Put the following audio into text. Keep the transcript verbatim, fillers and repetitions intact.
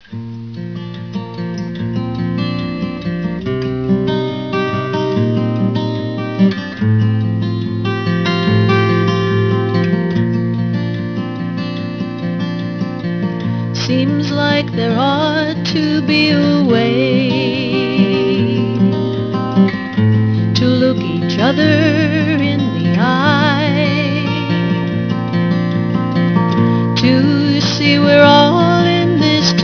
Seems like there ought to be a way to look each other in the eye, to see we're